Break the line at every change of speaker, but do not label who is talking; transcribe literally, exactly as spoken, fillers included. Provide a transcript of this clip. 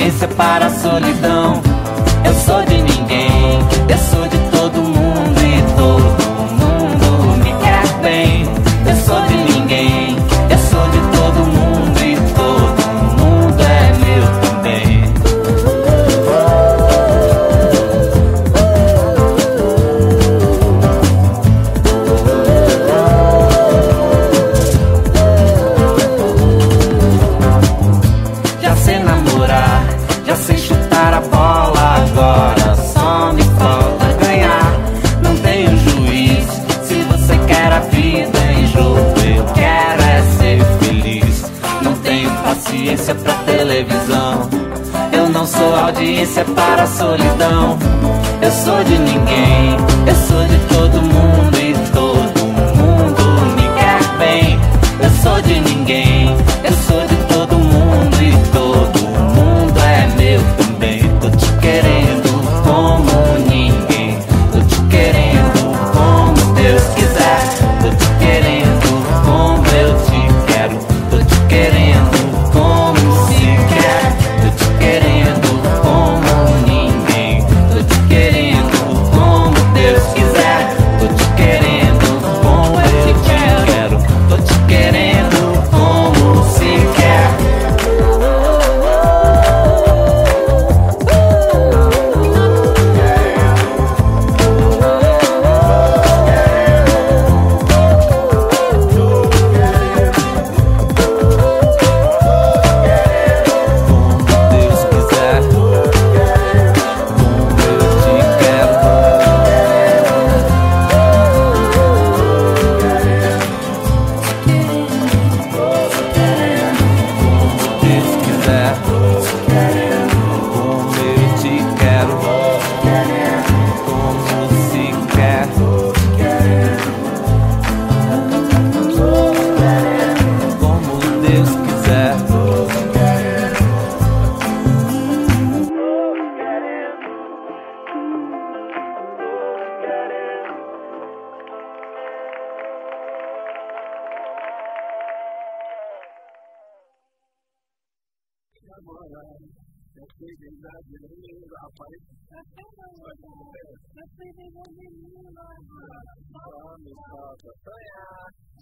audiência para a solidão. Eu sou de ninguém, eu sou de todo mundo e todo mundo me quer bem. Eu sou de ninguém, eu sou de todo mundo e todo mundo é meu também. Já sei namorar, já sei chutar a bola, agora só me falta ganhar. Não tenho juiz, se você quer a vida em jogo, eu quero é ser feliz. Não tenho paciência pra televisão, eu não sou audiência para a solidão. Eu sou de ninguém, eu sou de todo mundo e todo mundo me quer bem. Eu sou de ninguém, eu sou de todo mundo e todo mundo é meu também. Tô te querendo como ninguém, tô te querendo como Deus quiser. Tô te querendo como eu te quero, tô te querendo como se quer. Tô te querendo como ninguém, tô te querendo como Deus quiser. Tô te querendo como eu te quero, tô te querendo como se quer.
Mas